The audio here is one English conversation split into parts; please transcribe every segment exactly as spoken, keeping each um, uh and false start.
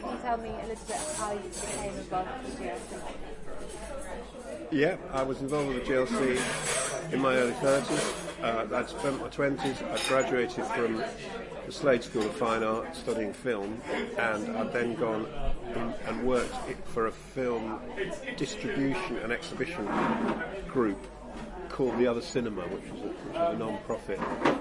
can you tell me a little bit how you became involved with the G L C? Yeah, I was involved with the G L C in my early thirties. Uh, I'd spent my twenties. I graduated from the Slade School of Fine Art studying film, and I'd then gone in and worked for a film distribution and exhibition group called The Other Cinema, which was a, which was a non-profit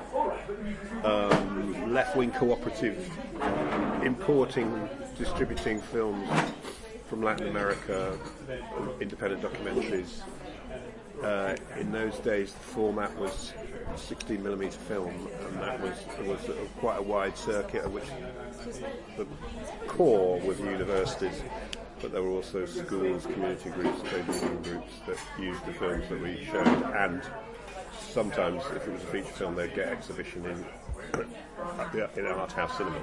um, left-wing cooperative importing, distributing films from Latin America, independent documentaries. Uh, in those days, the format was sixteen millimeter film, and that was was a, quite a wide circuit, of which the core was universities, but there were also schools, community groups, trade union groups that used the films that we showed, and sometimes, if it was a feature film, they'd get exhibition in in art house cinemas.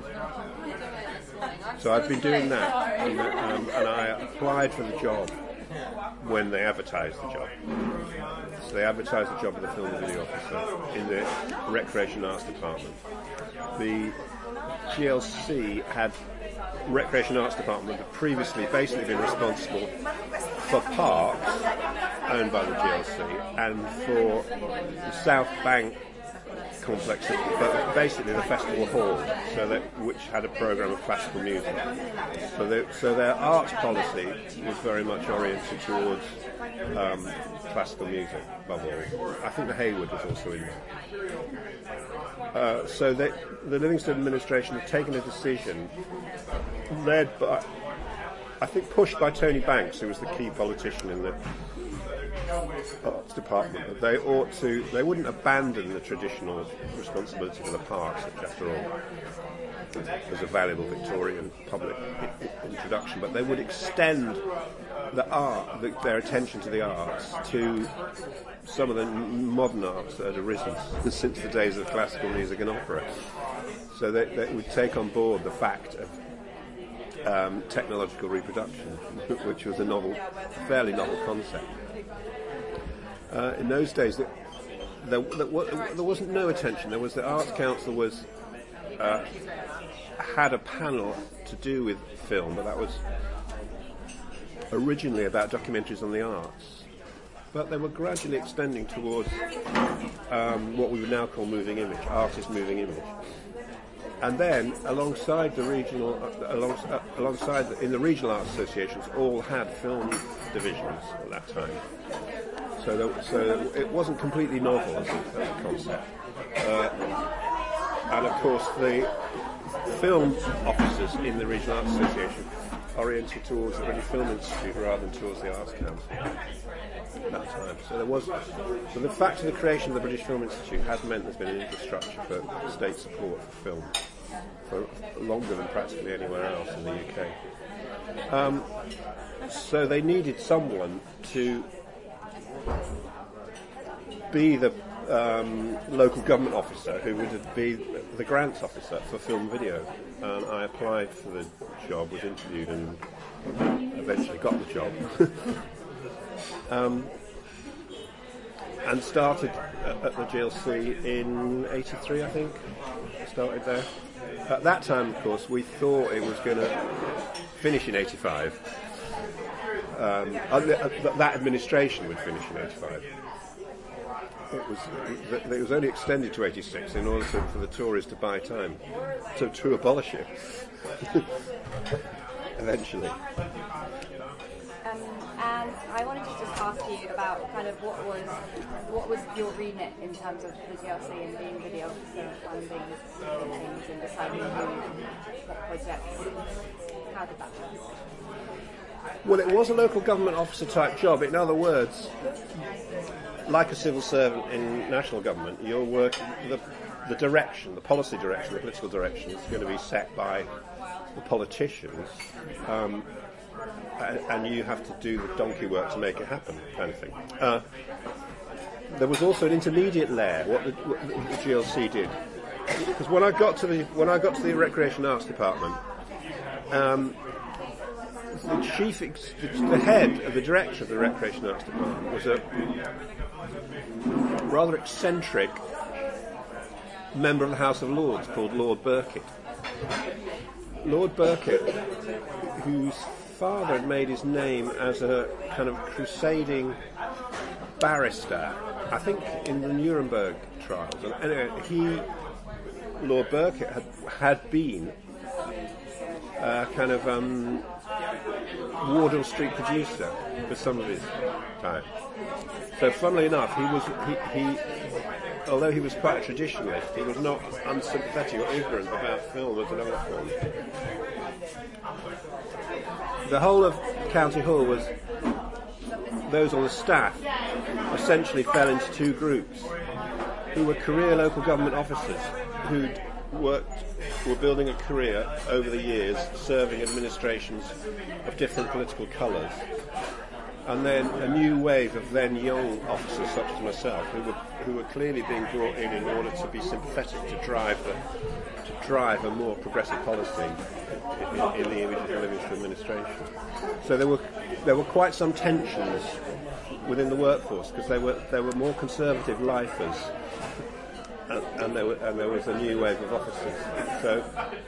So I've been doing that, and, um, and I applied for the job when they advertised the job. So they advertised the job of the film and video officer in the Recreation Arts Department. The G L C had Recreation Arts Department had previously basically been responsible for parks owned by the G L C and for the South Bank complex, but basically the festival hall, so that which had a program of classical music. So, they, so their arts policy was very much oriented towards um, classical music, above all. I think the Hayward was also in there. Uh, so they, the Livingston administration had taken a decision, led by, I think, pushed by Tony Banks, who was the key politician in the Arts Department, that they ought to, they wouldn't abandon the traditional responsibility for the parks, which after all was a valuable Victorian public I- introduction, but they would extend the art, the, their attention to the arts, to some of the modern arts that had arisen since the days of classical music and opera. So they, they would take on board the fact of um, technological reproduction, which was a novel, fairly novel concept. Uh, in those days, there, there, there wasn't no attention. There was the Arts Council was uh, had a panel to do with film, but that was originally about documentaries on the arts. But they were gradually extending towards um, what we would now call moving image, artist moving image. And then, alongside the regional, uh, along, uh, alongside the, in the regional arts associations, all had film divisions at that time. So, there, so it wasn't completely novel as a, as a concept. Uh, and of course, the film officers in the Regional Arts Association oriented towards the British Film Institute rather than towards the Arts Council at that time. So there was, so the fact of the creation of the British Film Institute has meant there's been an infrastructure for state support for film for longer than practically anywhere else in the U K. Um, so they needed someone to be the um, local government officer who would be the grants officer for film video. And I applied for the job, was interviewed, and eventually got the job. um, and started at the G L C in eighty-three, I think. Started there. At that time, of course, we thought it was going to finish in eighty-five. Um, that administration would finish in eighty-five. It was, it was only extended to eighty-six in order to, for the Tories to buy time, to, to abolish it, eventually. Um, and I wanted to just ask you about kind of what was what was your remit in terms of the G L C and being video officer, finding the names and deciding who, what projects. How did that work? Well, it was a local government officer type job. In other words, like a civil servant in national government, your work, the, the direction, the policy direction, the political direction is going to be set by the politicians, um, and, and you have to do the donkey work to make it happen, kind of thing. Uh, there was also an intermediate layer, what the, what the G L C did, because when I got to the when I got to the Recreation Arts Department, um, the chief, ex- the head of the director of the Recreation Arts Department was a rather eccentric member of the House of Lords called Lord Burkitt. Lord Burkitt, whose father had made his name as a kind of crusading barrister, I think in the Nuremberg trials. And anyway, he, Lord Burkitt, had, had been a kind of um, Wardour Street producer for some of his time. So funnily enough, he was, he, he although he was quite a traditionalist, he was not unsympathetic or ignorant about film as an art form. The whole of County Hall was, those on the staff essentially fell into two groups, who were career local government officers who'd worked, were building a career over the years, serving administrations of different political colours, and then a new wave of then young officers such as myself, who were who were clearly being brought in in order to be sympathetic to drive the to drive a more progressive policy in, in, in the image of the Livingston administration. So there were there were quite some tensions within the workforce, because there were there were more conservative lifers, and, and there were, and there was a new wave of officers. So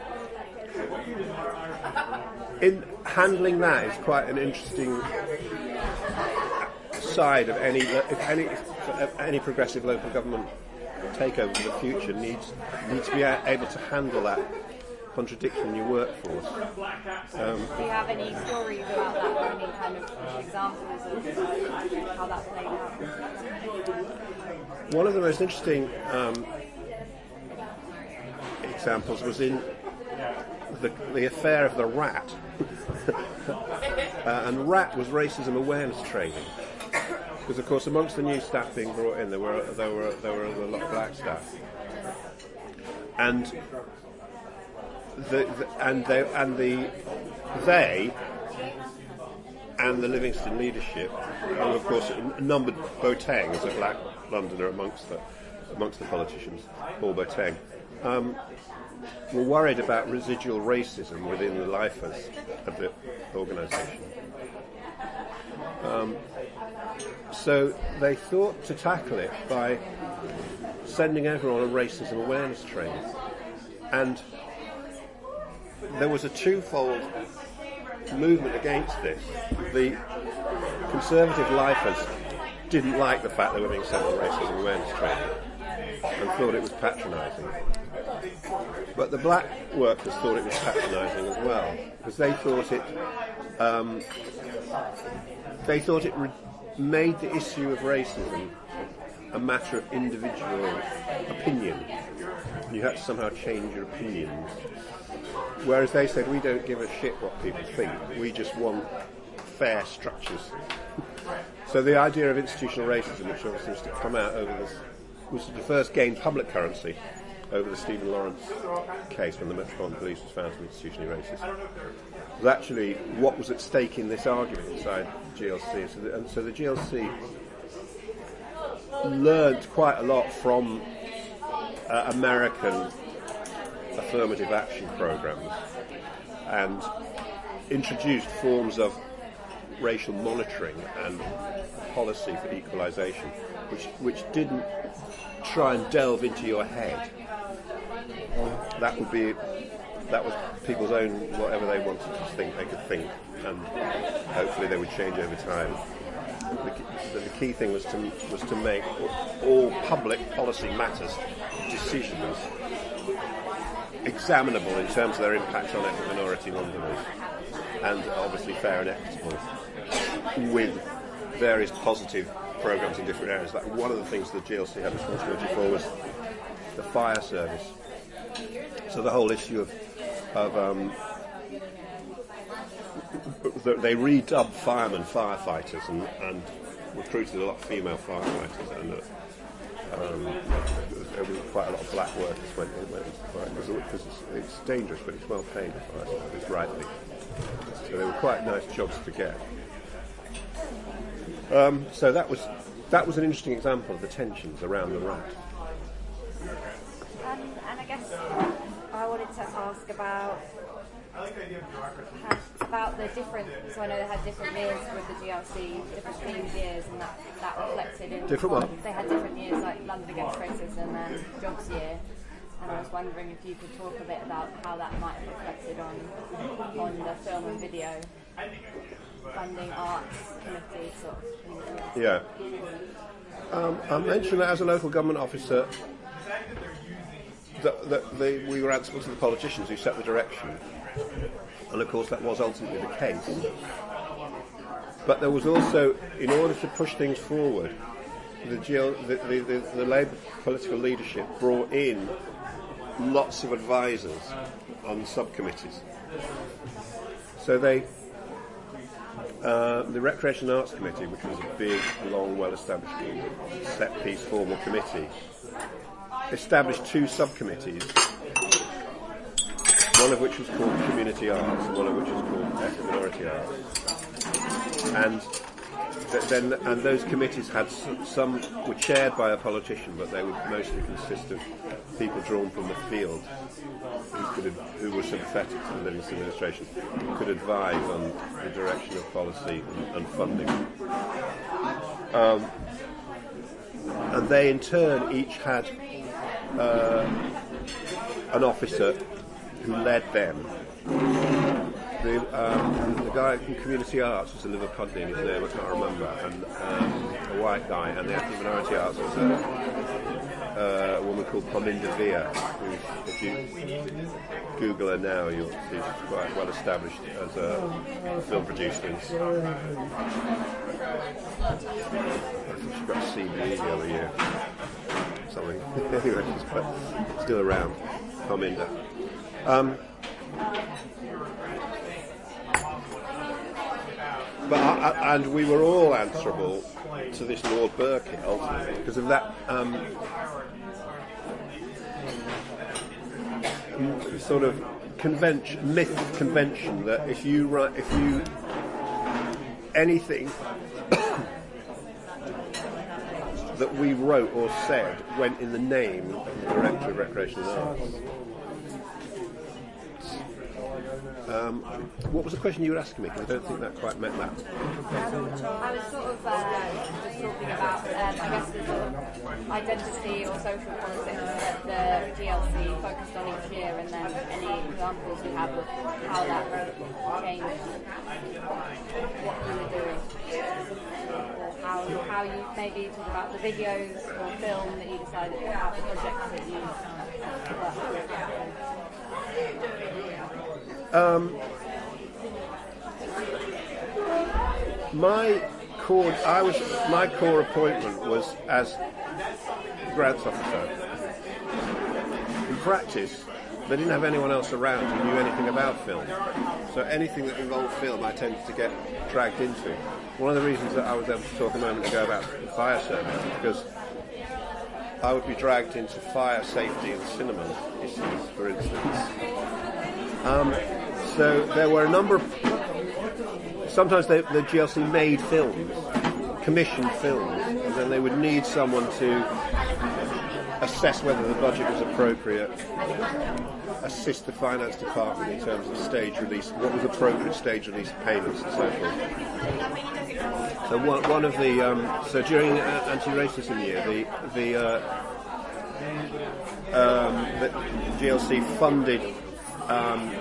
in handling that is quite an interesting side of any if any if any progressive local government takeover in the future needs needs to be able to handle that contradiction in your workforce. Um, Do you have any stories about that, or any kind of examples of how that played out? One of the most interesting um, examples was in the, the affair of the rat. uh, and rat was racism awareness training. Because of course, amongst the new staff being brought in, there were there were there were a lot of black staff, and the, the and they and the they and the Livingston leadership, and of course numbered Boateng as a black Londoner amongst the amongst the politicians, Paul Boateng, um, were worried about residual racism within the lifers of the organisation. Um, So they thought to tackle it by sending everyone on racism awareness training. And there was a twofold movement against this. The conservative lifers didn't like the fact they were being sent on racism awareness training and thought it was patronising. But the black workers thought it was patronising as well, because they thought it um, they thought it re- made the issue of racism a matter of individual opinion. You had to somehow change your opinions. Whereas they said, we don't give a shit what people think, we just want fair structures. So the idea of institutional racism, which obviously was to come out over this, was to first gain public currency over the Stephen Lawrence case when the Metropolitan Police was found to be institutionally racist. Was actually what was at stake in this argument inside G L C. So the, and so the G L C learned quite a lot from uh, American affirmative action programs and introduced forms of racial monitoring and policy for equalisation, which which didn't try and delve into your head. That would be that was people's own, whatever they wanted to think, they could think, and hopefully they would change over time. The, the key thing was to was to make all public policy matters, decisions, examinable in terms of their impact on ethnic minority Londoners, and obviously fair and equitable, with various positive programmes in different areas. Like one of the things the G L C had responsibility for was the fire service. So the whole issue of, of um, they redubbed firemen firefighters and, and recruited a lot of female firefighters, and uh, um, there was quite a lot of black workers went in, went into fire because it's, it's dangerous, but it's well paid for firefighters, rightly. So they were quite nice jobs to get. Um, so that was that was an interesting example of the tensions around the rat. Um, and I guess I wanted to ask about about the different. So I know they had different years with the G L C, different themed years, and that, that reflected in different what? They had different years, like London Against Racism and Jobs Year. and I was wondering if you could talk a bit about how that might have reflected on on the film and video funding arts committee sort of thing. Yeah. Um, I mentioned that as a local government officer, that, that they, we were answerable to the politicians who set the direction, and of course that was ultimately the case. But there was also, in order to push things forward, the, G L, the, the, the, the Labour political leadership brought in lots of advisors on subcommittees. So they, uh, the Recreation and Arts Committee, which was a big, long, well-established, set-piece formal committee, established two subcommittees, one of which was called Community Arts and one of which was called Ethnic Minority Arts. And th- then, and those committees had s- some were chaired by a politician, but they would mostly consist of people drawn from the field who could ad- who were sympathetic to the Livingston administration, who could advise on the direction of policy and, and funding. Um, and they, in turn, each had uh, an officer who led them. The, um, the guy from Community Arts was a Liverpudlian, his name I can't remember, and um, a white guy, and the Ethnic Minority Arts was a, uh, a woman called Pominda Villa, who, if you Google her now, you'll see she's quite well established as a film producer. I think she got a C B the other year, something. Anyway, she's quite, still around, Pominda. Um, But I, and we were all answerable to this Lord Birkett ultimately because of that um, sort of convention, myth convention that if you write, if you anything that we wrote or said went in the name of the Director of Recreation and Arts. Um, what was the question you were asking me? Because I don't think that quite met that. I was sort of uh, just talking about, um, I guess, the sort of identity or social politics that the G L C focused on each year, and then any examples you have of how that changed what you were doing, or how, how you maybe talk about the videos or film that you decided to have, the projects that you worked with. Um, my core, I was my core appointment was as grants officer. In practice, they didn't have anyone else around who knew anything about film, so anything that involved film, I tended to get dragged into. One of the reasons that I was able to talk a moment ago about the fire service is because I would be dragged into fire safety and cinema issues, for instance. Um, so there were a number of... Sometimes they, the G L C made films, commissioned films, and then they would need someone to assess whether the budget was appropriate, assist the finance department in terms of stage release, what was appropriate stage release payments and so forth. So one, one of the... Um, so during uh, anti-racism year, the... the uh, um, the G L C funded um,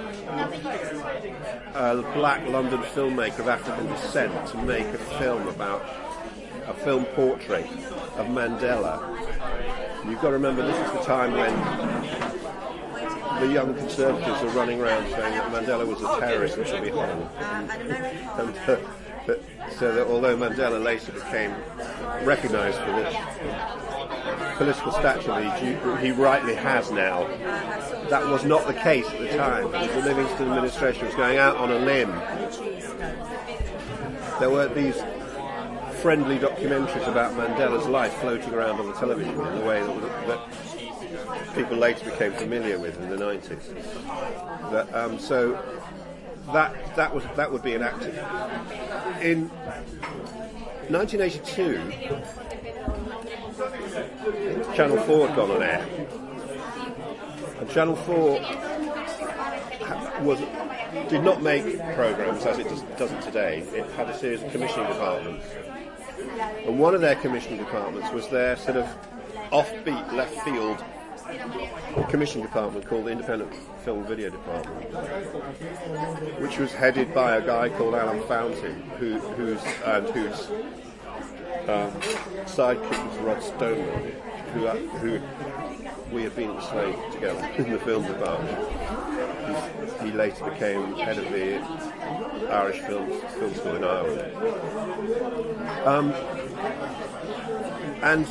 a black London filmmaker of African descent to make a film about a film portrait of Mandela. And you've got to remember this is the time when the young conservatives are running around saying that Mandela was a terrorist and should be hung. And, uh, but, so that although Mandela later became recognised for this political stature that he, he rightly has now, that was not the case at the time. The Livingston administration was going out on a limb. There were these friendly documentaries about Mandela's life floating around on the television in the way that, that people later became familiar with in the nineties. That, um, so that that was that would be enacted. In nineteen eighty-two, Channel four had gone on air. And Channel four was, did not make programmes as it does, doesn't today. It had a series of commissioning departments. And one of their commissioning departments was their sort of offbeat, left field commission department called the Independent Film Video Department, which was headed by a guy called Alan Fountain, who, who's and whose um, sidekick was Rod Stonewall, who uh, who we had been at the Slade together in the film department. He, he later became head of the Irish Film Film School in Ireland, um, and.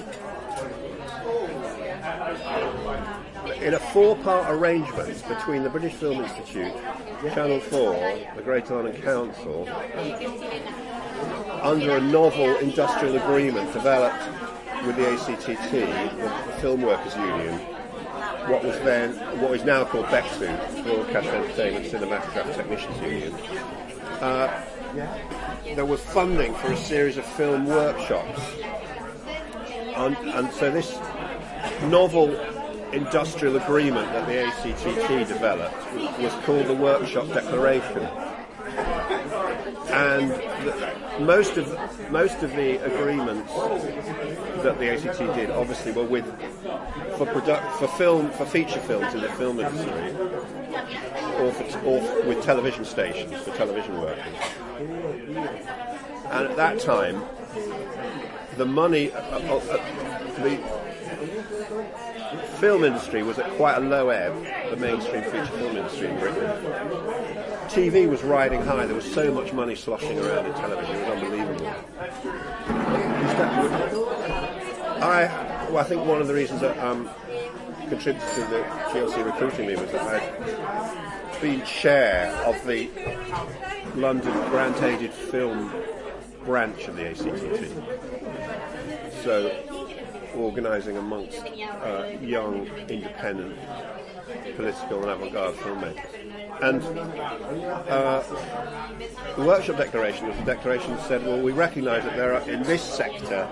In a four-part arrangement between the British Film Institute, Channel four, the Great London Council, under a novel industrial agreement developed with the A C T T, the, the Film Workers Union, what was then, what is now called BECTU, Broadcast Entertainment Cinematograph Technicians Union, uh, there was funding for a series of film workshops, and, and so this novel industrial agreement that the A C T T developed was called the Workshop Declaration, and the, most of most of the agreements that the A C T did obviously were with for product for film for feature films in the film industry, or, for, or with television stations for television workers. And at that time, the money, uh, uh, uh, the film industry was at quite a low ebb, the mainstream feature film industry in Britain. T V was riding high, there was so much money sloshing around in television, it was unbelievable. I, well, I think one of the reasons that um, contributed to the G L C recruiting me was that I'd been chair of the London grant-aided film branch of the A C T T. So, organising amongst uh, young, independent, political and avant-garde filmmakers. And uh, the Workshop Declaration was a declaration that said, well, we recognise that there are, in this sector,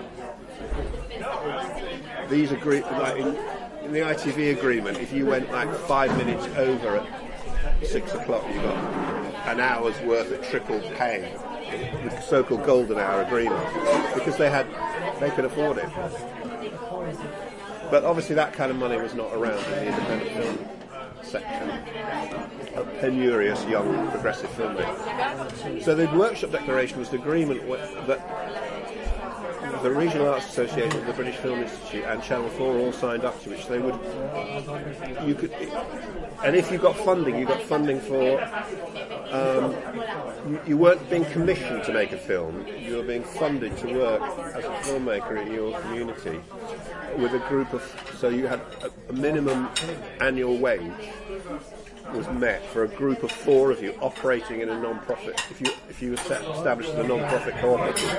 these agree- like in, in the I T V agreement, if you went like five minutes over at six o'clock, you got an hour's worth of triple pay, the so-called golden hour agreement, because they had, they could afford it. But obviously that kind of money was not around in the independent film sector of penurious young progressive filmmakers. So the Workshop Declaration was the agreement that the Regional Arts Association, the British Film Institute and Channel four all signed up to, which they would, you could, and if you got funding, you got funding for, um, you, you weren't being commissioned to make a film, you were being funded to work as a filmmaker in your community with a group of, so you had a, a minimum annual wage was met for a group of four of you operating in a non-profit, if you if you established a non-profit cooperative.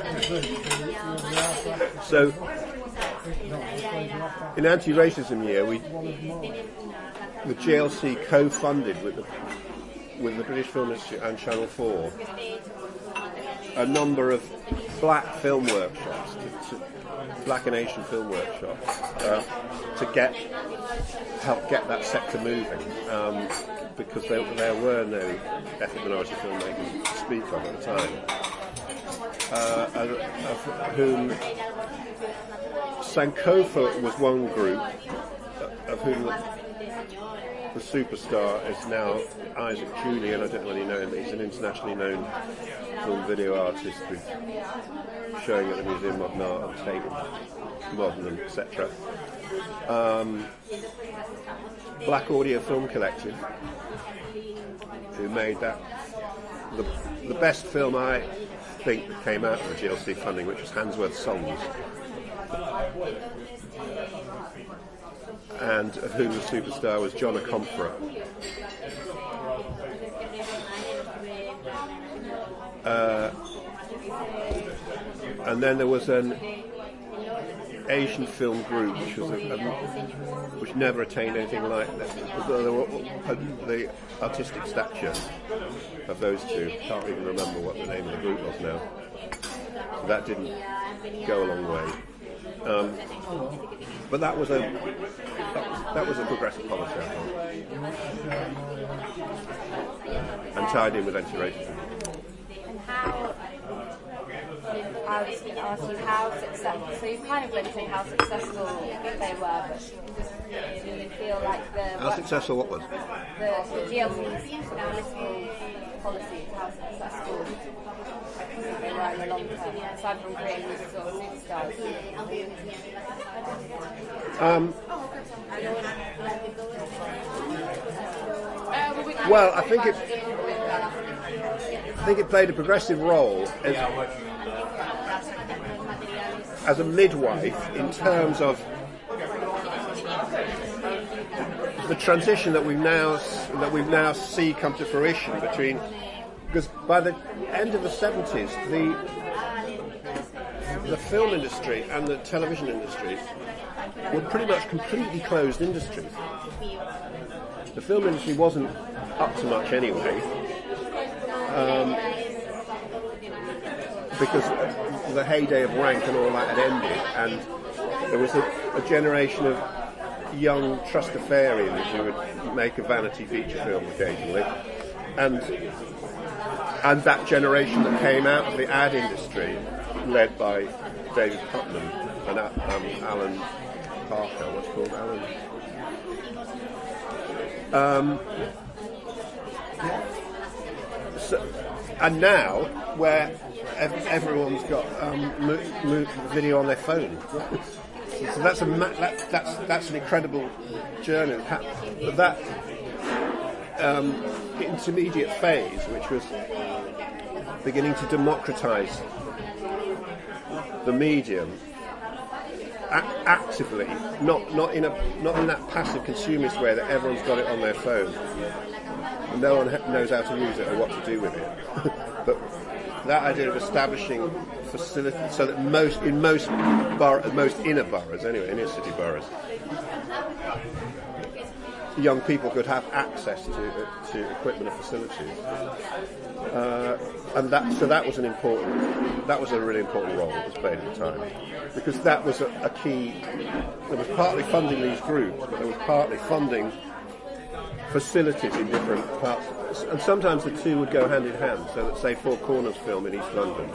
So, in anti-racism year, we the G L C co-funded with the with the British Film Institute and Channel four a number of black film workshops, to, to, black and Asian film workshops, uh, to get help get that sector moving. Um, because there, there were no ethnic minority filmmakers to speak of at the time, uh, of, of whom Sankofa was one group, of whom the, the superstar is now Isaac Julian. I don't know whether you know him, but he's an internationally known film video artist with showing at the Museum of Modern Art and Tate Modern, et cetera. Um, Black Audio Film Collective, who made that the, the best film I think that came out of the G L C funding, which was Handsworth Songs, and of whom the superstar was John Akomfora. Uh, and then there was an Asian film group, which was a, a, which never attained anything like that. There were, uh, the artistic stature of those two. Can't even remember what the name of the group was now. So that didn't go a long way. Um, but that was a that was, that was a progressive policy, I thought, and tied in with anti-racism. And how? I was going to ask you how successful. So you kind of went in how successful they were, but do you feel like the How successful what was? the, the G L C's political policies, how successful they were in the long term, aside from creating these sort of superstars? Um, well, I think it. I think it played a progressive role as, as a midwife in terms of the transition that we now that we now see come to fruition between, because by the end of the seventies, the the film industry and the television industry were pretty much completely closed industries. The film industry wasn't up to much anyway, um, because the heyday of Rank and all that had ended, and there was a, a generation of young trustafarians who would make a vanity feature film occasionally, and and that generation that came out of the ad industry, led by David Putnam and um, Alan Parker, what's called Alan. Um, so, and now, where ev- everyone's got um, mo- mo- video on their phone. So that's a ma- that, that's that's an incredible journey. But that um, intermediate phase, which was beginning to democratise the medium a- actively, not not in a not in that passive consumerist way that everyone's got it on their phone, and no one ha- knows how to use it or what to do with it. But that idea of establishing facilities so that most in most bor- most inner boroughs, anyway, inner city boroughs, young people could have access to uh, to equipment and facilities, uh, and that so that was an important that was a really important role that was played at the time, because that was a, a key. There was partly funding these groups, but there was partly funding facilities in different parts, and sometimes the two would go hand in hand. So that, say, Four Corners Film in East London.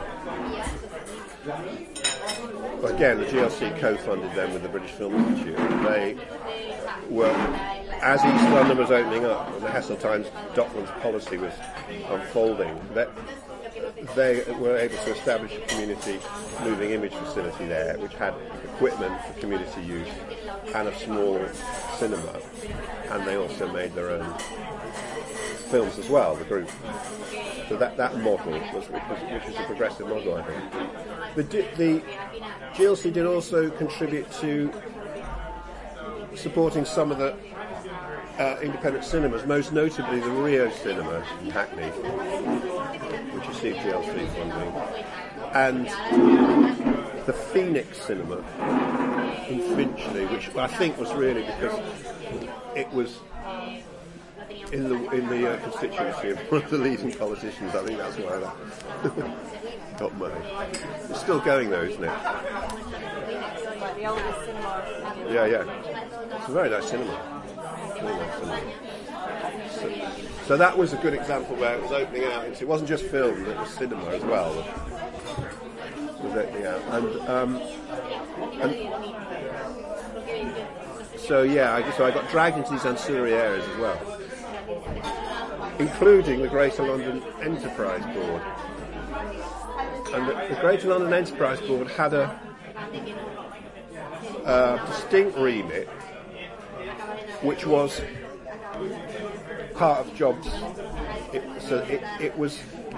Again, the G L C co-funded them with the British Film Institute. They were, as East London was opening up and the Heseltine's Docklands policy was unfolding, that they were able to establish a community moving image facility there, which had equipment for community use and a small cinema. And they also made their own films as well, the group. So that, that model was which, was which was a progressive model, I think. The, the G L C did also contribute to supporting some of the uh, independent cinemas, most notably the Rio Cinema in Hackney, which received G L C funding, and the Phoenix Cinema in Finchley, which I think was really because it was in the in the uh, constituency of one of the leading politicians. I think that's why that got money. It's still going though, isn't it? Like the oldest cinema. Yeah, yeah. It's a very nice cinema. Very nice cinema. So, so that was a good example where it was opening out into. It wasn't just film; it was cinema as well. It was opening out, and um, and so yeah. I, so I got dragged into these ancillary areas as well, including the Greater London Enterprise Board. And the, the Greater London Enterprise Board had a, a distinct remit, which was part of jobs. It, so it, it was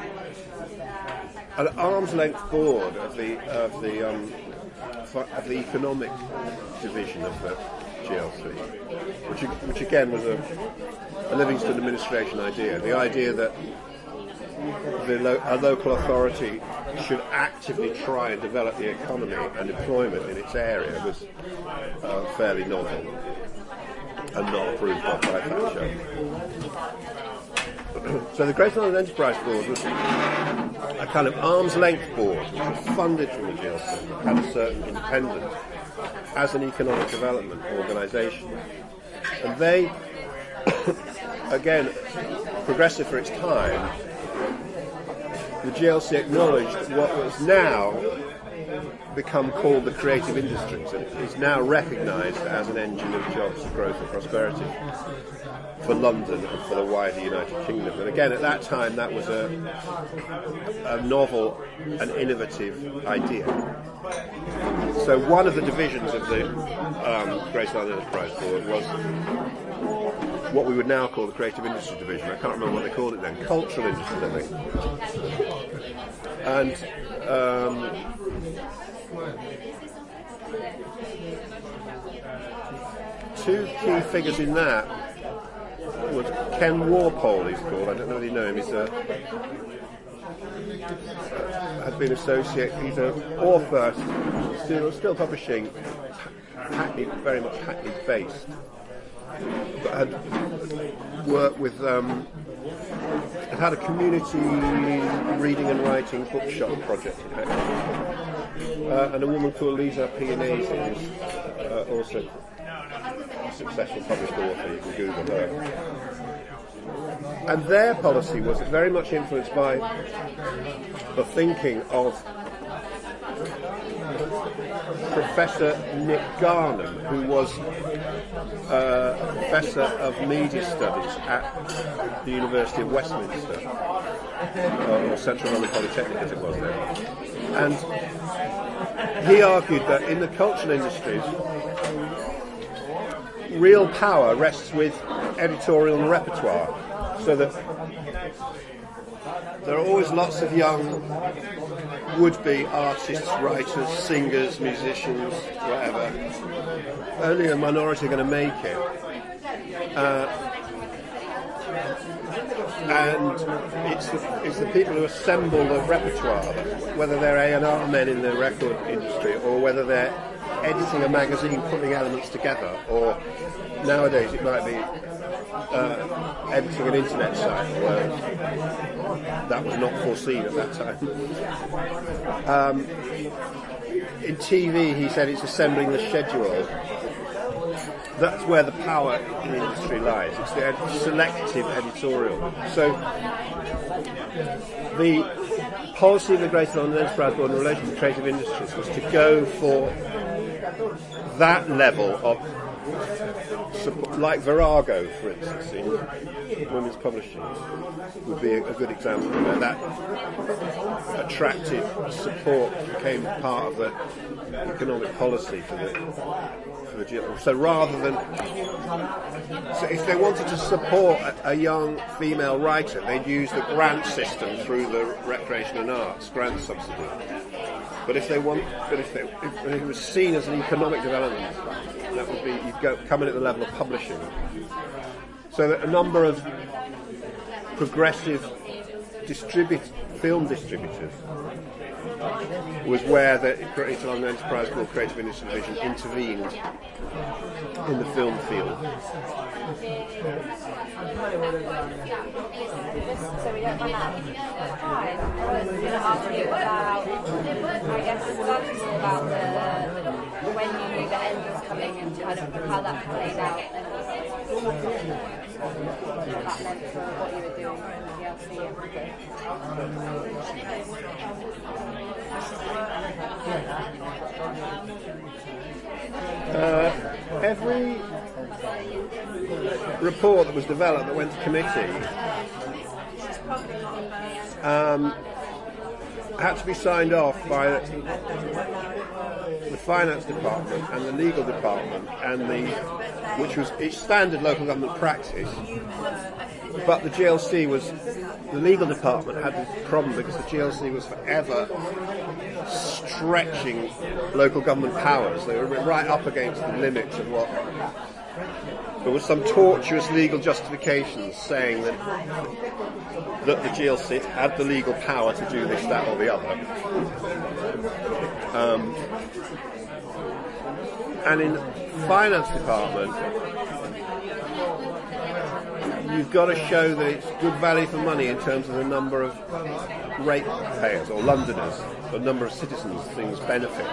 an arm's length board of the of the um, of the economic division of the G L C, which which again was a, a Livingston administration idea. The idea that the lo- a local authority should actively try and develop the economy and employment in its area was uh, fairly novel and not approved of by Thatcher. So the Greater London Enterprise Board was a kind of arm's length board which was funded from the G L C, had a certain independence as an economic development organisation. And they, again, progressive for its time, the G L C acknowledged what was now become called the creative industries, and is now recognised as an engine of jobs, growth and prosperity for London and for the wider United Kingdom. And again, at that time, that was a, a novel and innovative idea. So one of the divisions of the um, Greater London Enterprise Board was what we would now call the Creative Industry Division. I can't remember what they called it then. Cultural Industries, I think. And um, two key figures in that was Ken Warpole, he's called. I don't know whether you know him. He's a, uh, has been associated. He's an author, still, still publishing, Hackney, very much Hackney based, but had worked with. Um, had a community reading and writing bookshop project in Hackney, uh, and a woman called Lisa Pianese, who's uh, also a successful published author. You can Google her. And their policy was very much influenced by the thinking of Professor Nick Garnham, who was uh, a professor of media studies at the University of Westminster, or Central London Polytechnic as it was then. And he argued that in the cultural industries, real power rests with editorial and repertoire, so that there are always lots of young would-be artists, writers, singers, musicians, whatever. Only a minority are going to make it. Uh, and it's the, it's the people who assemble the repertoire, whether they're A and R men in the record industry or whether they're editing a magazine, putting elements together, or nowadays it might be uh, editing an internet site, where that was not foreseen at that time. Um, in T V, he said it's assembling the schedule. That's where the power in the industry lies. It's the ed- selective editorial. So the policy of the Greater London Enterprise Board in relation to creative industries was to go for that level of support, like Virago, for instance, in women's publishing, would be a, a good example where that attractive support became part of the economic policy for the for the G L. So rather than, so if they wanted to support a, a young female writer, they'd use the grant system through the Recreation and Arts grant subsidy. But if they want, but if, they, if it was seen as an economic development, that would be you'd go come in at the level of publishing. So that a number of progressive distribute film distributors was where the Greater London Enterprise Board Creative Industry Division intervened in the film field. So we don't run out of time. I was going to ask you about, I guess, studies about the, when you knew the end was coming and kind of how that played out and what that meant for what you were doing in the G L C and everything. Uh, every report that was developed that went to committee um, had to be signed off by the finance department and the legal department, and the which was its standard local government practice. But the G L C was, the legal department had a problem because the G L C was forever stretching local government powers. They were right up against the limits of what. There was some tortuous legal justifications saying that that the G L C had the legal power to do this, that, or the other. Um, and in the finance department, you've got to show that it's good value for money in terms of the number of ratepayers or Londoners, the number of citizens things benefit.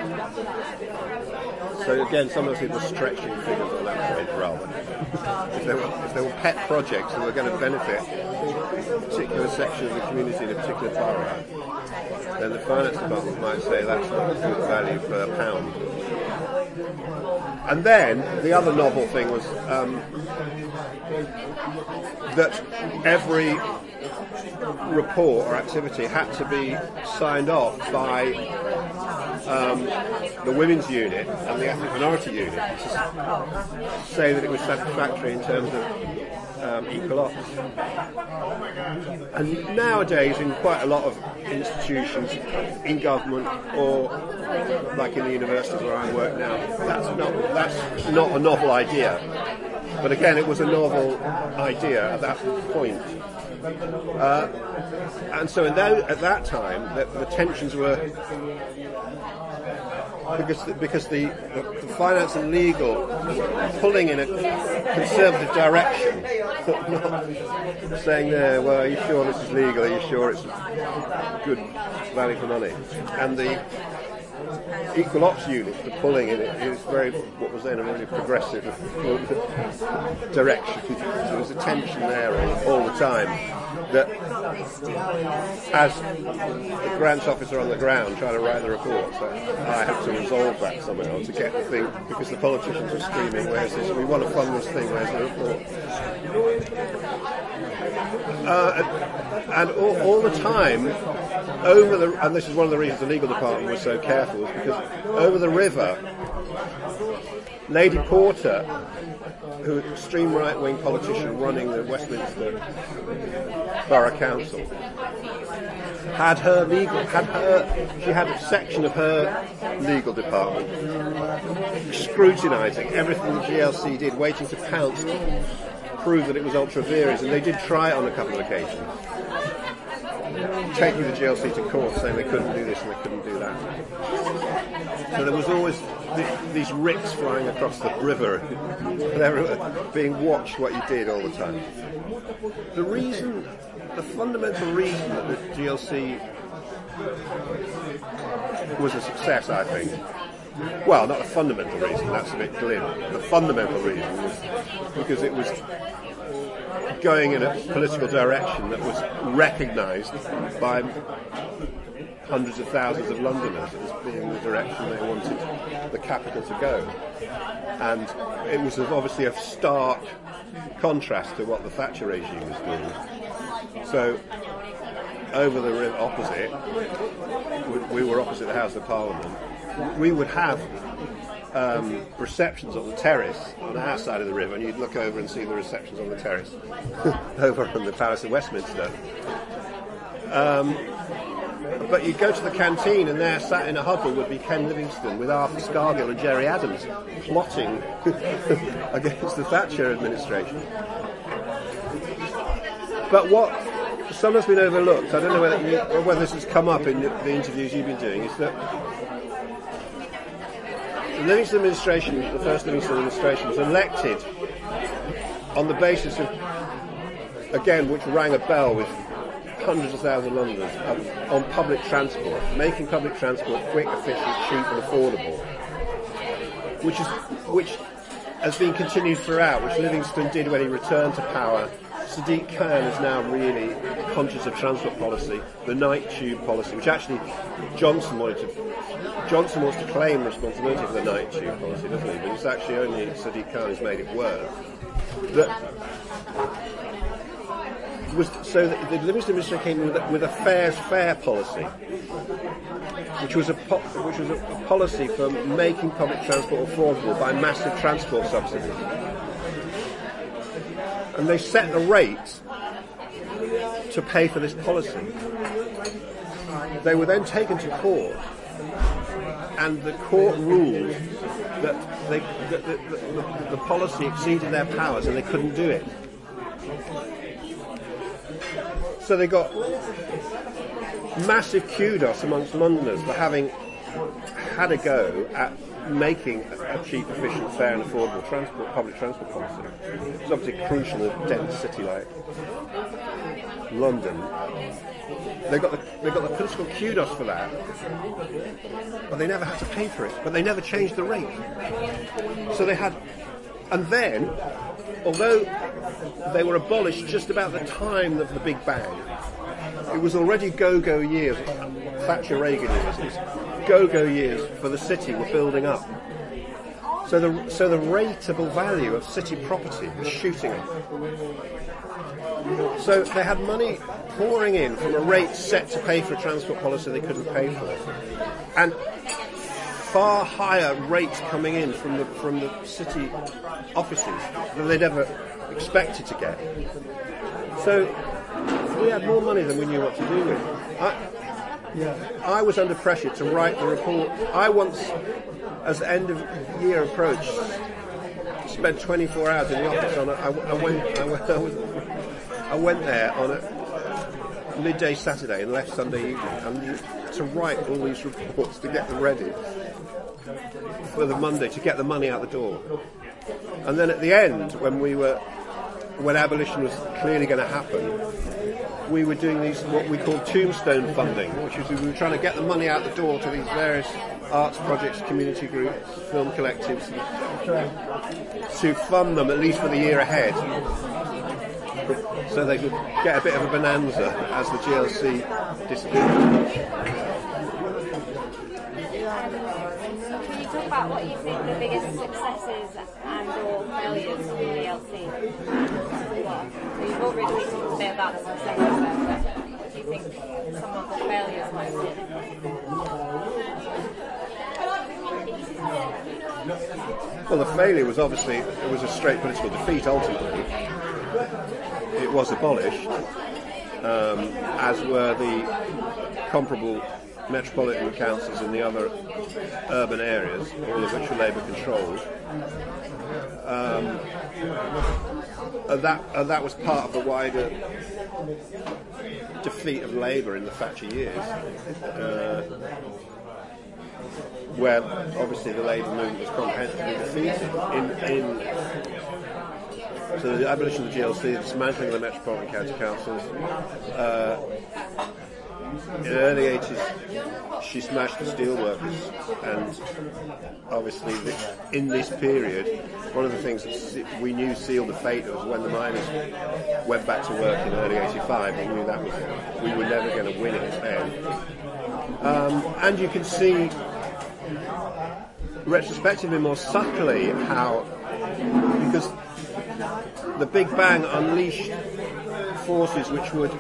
So again, sometimes people are stretching figures on that point rather. if, they were, if they were pet projects that were going to benefit a particular section of the community in a particular borough, then the finance department might say that's not good value per pound. And then the other novel thing was um, that every report or activity had to be signed off by um, the women's unit and the ethnic minority unit to say that it was satisfactory in terms of um, equal ops. And nowadays, in quite a lot of institutions, in government or like in the universities where I work now, that's not that's not a novel idea. But again, it was a novel idea at that point. Uh, and so in that, at that time, the, the tensions were because the, because the, the, the finance and legal pulling in a conservative direction, not saying, uh, well, are you sure this is legal? Are you sure it's good value for money? And the equal ops unit, the pulling in it, is very, what was then a really progressive direction. So there was a tension there all the time that as the grants officer on the ground trying to write the reports, I had to resolve that somehow to get the thing, because the politicians were screaming, where's this, we want to fund this thing, where's the report? Uh, and and all, all the time, over the, and this is one of the reasons the legal department was so careful, is because over the river, Lady Porter, who was an extreme right-wing politician running the Westminster Borough Council, had her legal, had her, she had a section of her legal department scrutinising everything the G L C did, waiting to pounce to prove that it was ultra vires, and they did try it on a couple of occasions, taking the G L C to court, saying they couldn't do this and they couldn't do that. So there was always th- these ricks flying across the river, they were being watched what you did all the time. The reason, the fundamental reason that the G L C was a success, I think, well, not the fundamental reason, that's a bit glib. The fundamental reason was because it was going in a political direction that was recognised by hundreds of thousands of Londoners as being the direction they wanted the capital to go. And it was obviously a stark contrast to what the Thatcher regime was doing. So, over the river opposite, we were opposite the House of Parliament, we would have um, receptions on the terrace on the outside of the river, and you'd look over and see the receptions on the terrace over from the Palace of Westminster. Um, but you'd go to the canteen, and there, sat in a huddle, would be Ken Livingstone with Arthur Scargill and Gerry Adams plotting against the Thatcher administration. But what sometimes been overlooked, I don't know whether, you, whether this has come up in the interviews you've been doing, is that the Livingstone administration, the first Livingstone administration, was elected on the basis of, again, which rang a bell with hundreds of thousands of Londoners, of, on public transport, making public transport quick, efficient, cheap and affordable, which is which has been continued throughout, which Livingstone did when he returned to power. Sadiq Khan is now really conscious of transport policy, the night tube policy, which actually Johnson wanted to. Johnson wants to claim responsibility for the night tube policy, doesn't he? But it's actually only Sadiq Khan who's made it work. That was so that the Livingstone administration came with a, with a fares fair policy, which was a po- which was a, a policy for making public transport affordable by massive transport subsidies. And they set the rate to pay for this policy. They were then taken to court, and the court ruled that, they, that the, the, the policy exceeded their powers and they couldn't do it. So they got massive kudos amongst Londoners for having had a go at making a cheap, efficient, fair and affordable transport, public transport policy. It's obviously crucial in a dense city like London. They got the they got the political kudos for that, but they never had to pay for it. But they never changed the rate. So they had, and then, although they were abolished just about the time of the Big Bang, it was already go-go years. Thatcher Reagan years, these go-go years for the city were building up. So the so the rateable value of city property was shooting up. So they had money pouring in from a rate set to pay for a transport policy they couldn't pay for, and far higher rates coming in from the from the city offices than they'd ever expected to get. So we had more money than we knew what to do with. I, I was under pressure to write the report. I once, as the end of year approached, spent twenty-four hours in the office on it. I, I went. I went, I, was, I went there on a midday Saturday and left Sunday evening, and to write all these reports to get them ready for the Monday to get the money out the door. And then at the end, when we were, when abolition was clearly going to happen, we were doing these what we call tombstone funding, which is we were trying to get the money out the door to these various arts projects, community groups, film collectives, to fund them at least for the year ahead, so they could get a bit of a bonanza as the G L C disappeared. Can you talk about what you think the biggest successes and or failures of the G L C were? So you've already talked a bit about the successes there, but what do you think some of the failures might be? Well, the failure was obviously, it was a straight political defeat ultimately. It was abolished, um, as were the comparable metropolitan councils in the other urban areas, all of which were Labour controlled. Um, and that, and that was part of the wider defeat of Labour in the Thatcher years, uh, where obviously the Labour movement was comprehensively defeated in, in so the abolition of the G L C, the dismantling of the Metropolitan County Councils. Uh, in the early eighties, she smashed the steelworkers, and obviously the, in this period, one of the things that we knew sealed the fate was when the miners went back to work in early eighty-five. We knew that was we were never going to win it then. Um, and you can see retrospectively more subtly how, because the Big Bang unleashed forces which would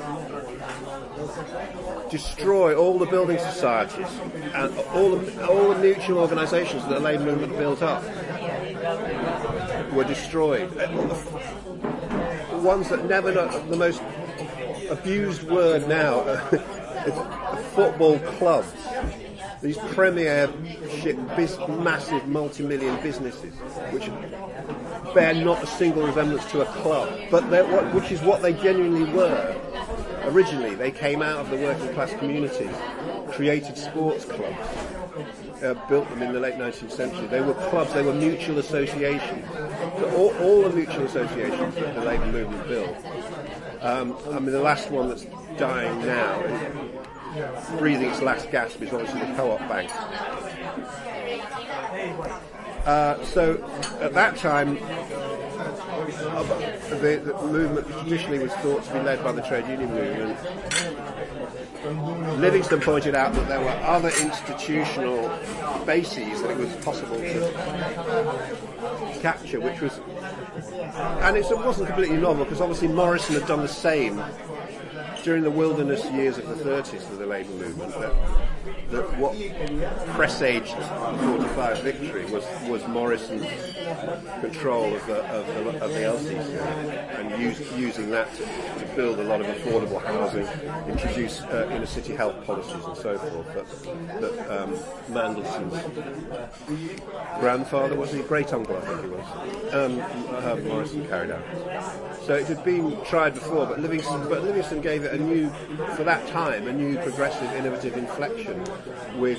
destroy all the building societies and all the, all the mutual organisations that the Labour movement built up were destroyed. The ones that never know, the most abused word now, it's football clubs. These premiership, biz, massive multi-million businesses, which bear not a single resemblance to a club, but what, which is what they genuinely were. Originally, they came out of the working class communities, created sports clubs, uh, built them in the late nineteenth century. They were clubs, they were mutual associations. So all, all the mutual associations that the Labour movement built. Um, I mean, the last one that's dying now, breathing its last gasp, is obviously the Co-op Bank. Uh, so at that time, the, the movement traditionally was thought to be led by the trade union movement. Livingston pointed out that there were other institutional bases that it was possible to capture, which was, and it wasn't completely novel because obviously Morrison had done the same during the wilderness years of the thirties of the Labour movement. That, that what presaged the forty-five victory was, was Morrison's control of the, of the, of the L C C and use, using that to, to build a lot of affordable housing, introduce uh, inner city health policies and so forth that, that um, Mandelson's grandfather, was he? Great uncle, I think he was, um, Herbert Morrison carried out. So it had been tried before, but Livingston, but Livingston gave it a new, for that time, a new progressive, innovative inflection with,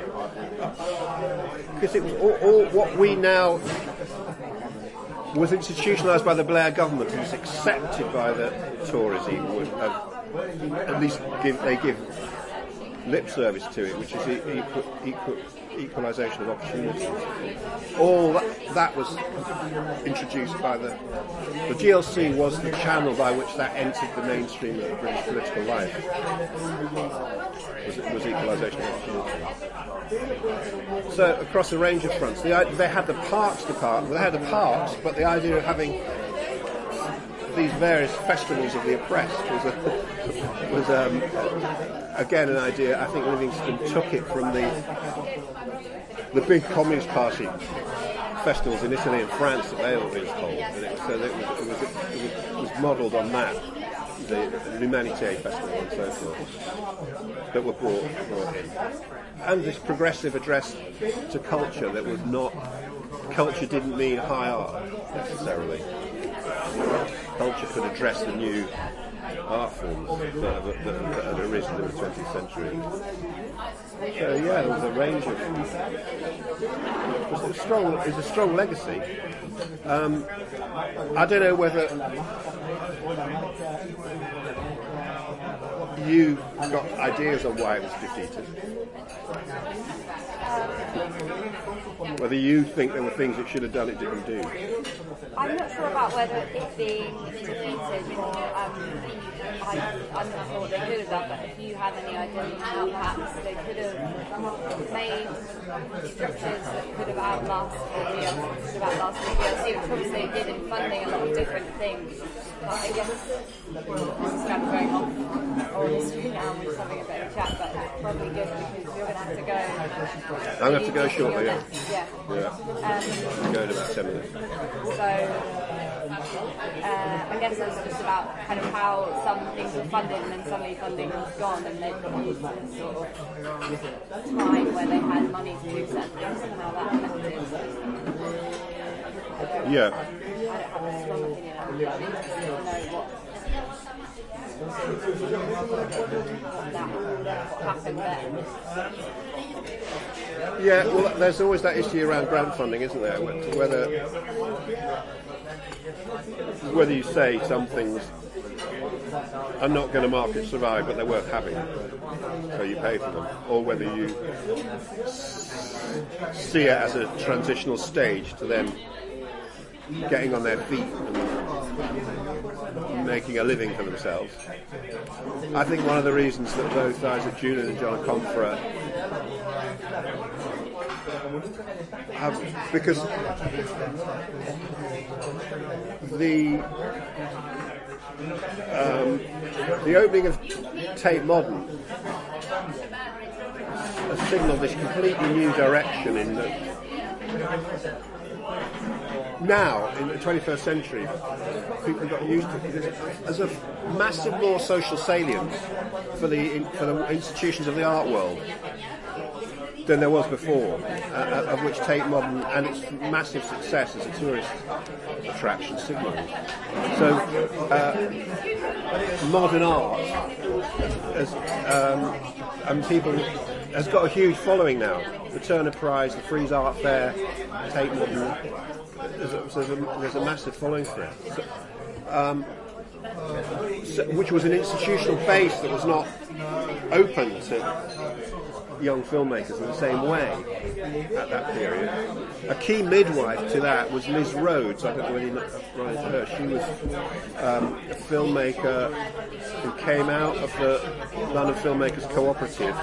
because it was all, all what we now was institutionalised by the Blair government, was accepted by the Tories even, would have, at least give, they give lip service to it, which is equal, equal equalisation of opportunities. All that, that was introduced by the the G L C was the channel by which that entered the mainstream of British political life. Was, was equalisation of opportunities. So across a range of fronts, the, they had the parks department. They had the parks, but the idea of having these various festivals of the oppressed was a, was um, again an idea. I think Livingston took it from the the big Communist Party festivals in Italy and France that they always hold, and it, so it was, it was, it was modelled on that, the L'Humanité Festival and so forth, that were brought, brought in, and this progressive address to culture that was not. Culture didn't mean high art necessarily. Culture could address the new art forms that, that, that, that had arisen in the twentieth century. So yeah, there was a range of. It was a strong, it was a strong legacy. Um, I don't know whether you got ideas on why it was defeated. Whether you think there were things it should have done it didn't do. I'm not sure about whether it being defeated or um, I, I'm not sure what they could have done, but if you have any idea how perhaps they could have made structures that could have outlasted the could have outlasted the G L C, which obviously it did in funding a lot of different things. But I guess this is kind of going off or history now, we're just having a bit of a chat, but it's probably good because you're going to have to go. I'm going to have to go shortly, yeah. Yeah. Yeah. Um, Go in about ten minutes. So, uh, I guess it's just about kind of how some things were funded and then suddenly funding was gone and they've got used to this sort of time where they had money to do certain things and how that affected. Yeah. I don't have a strong opinion on it, but I just want to know what, that, what happened there. Yeah, well, there's always that issue around grant funding, isn't there? Whether whether you say some things are not going to market survive, but they're worth having, so you pay for them, or whether you see it as a transitional stage to them getting on their feet and making a living for themselves. I think one of the reasons that both Isaac Junin and John Confra have, because the um, the opening of Tate Modern has signalled this completely new direction in the now, in the twenty-first century, people got used to it as a massive more social salience for the for the institutions of the art world than there was before, uh, of which Tate Modern and its massive success as a tourist attraction signals. So, uh, modern art has, um, and people has got a huge following now. The Turner Prize, the Frieze Art Fair, Tate Modern. There's a, there's, a, there's a massive following for it, so, um, so, which was an institutional base that was not open to young filmmakers in the same way at that period. A key midwife to that was Liz Rhodes. I don't know whether you run into her. She was um, a filmmaker who came out of the London Filmmakers Cooperative,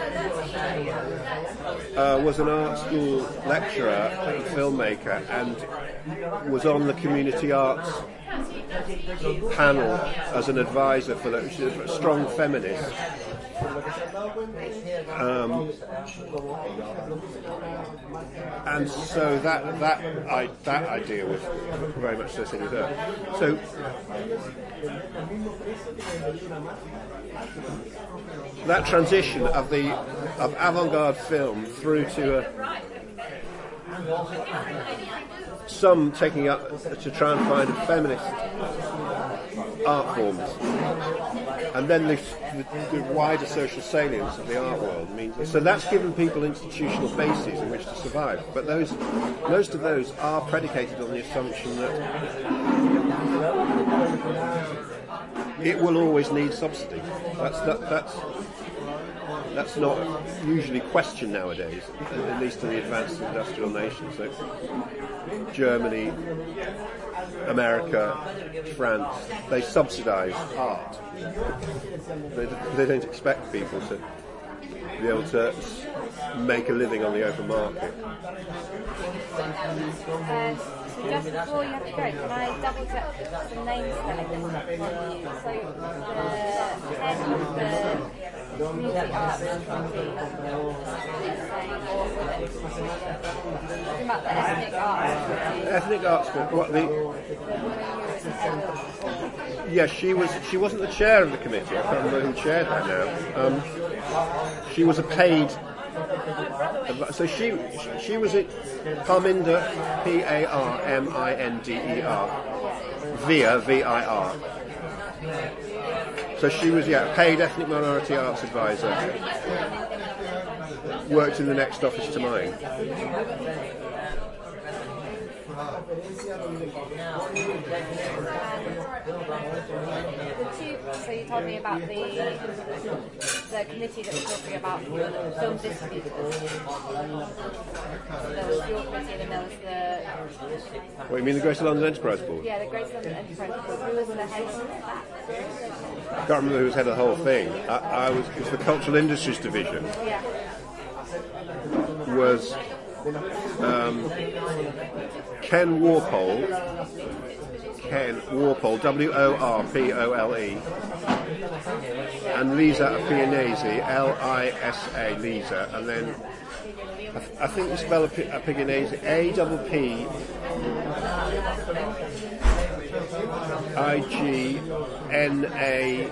uh, was an art school lecturer and filmmaker, and was on the community arts panel as an advisor for that. She was a strong feminist. Um, and so that that I, that idea was very much associated with her. So that transition of the of avant-garde film through to a, some taking up to try and find a feminist art forms, and then the, the, the wider social salience of the art world means so that's given people institutional bases in which to survive. But those most of those are predicated on the assumption that it will always need subsidy. That's that, that's that's not usually questioned nowadays, at least in the advanced industrial nations. So Germany, America, France, they subsidise art. They, they don't expect people to be able to make a living on the open market. Uh, just before you have to go, can I double check some names spelling from you? So the head of the community arts committee is saying, or was it talking about the ethnic arts committee? Ethnic arts, what the? The woman who was head of. Yeah, she was. She wasn't the chair of the committee. I can't remember who chaired that now. Um, she was a paid. So she she was at Parminder, P A R M I N D E R, Via, V I R. So she was, yeah, a paid ethnic minority arts advisor. Worked in the next office to mine. The two, so you told me about the the committee that was talking about film distributors. There was your committee and then there was the... What, you mean the Greater London Enterprise Board? Yeah, the Greater London Enterprise Board. Who was the head of that? I can't remember who was head of the whole thing. I, I was, it was the Cultural Industries Division. Yeah. Was um, Ken Warpole, Ken Warpole, W O R P O L E, and Lisa Pianesi, L I S A, Lisa, and then I, th- I think you spell a, P- a Pianesi, A double P I G N A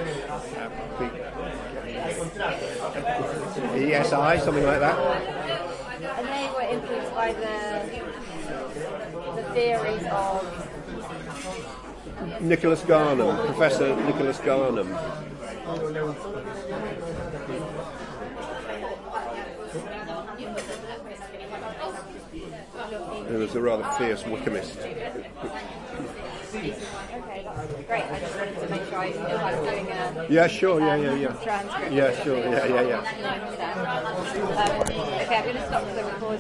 E S I, something like that. And they were influenced by the the theories of Nicholas Garnham, Professor Nicholas Garnham. He was a rather fierce Wickhamist. Okay, that's great. I just wanted to make sure I knew I was doing a Yeah, sure, yeah, yeah, yeah. transcript. Yeah, sure, yeah, yeah, yeah. Um, okay, I'm going to stop the recording.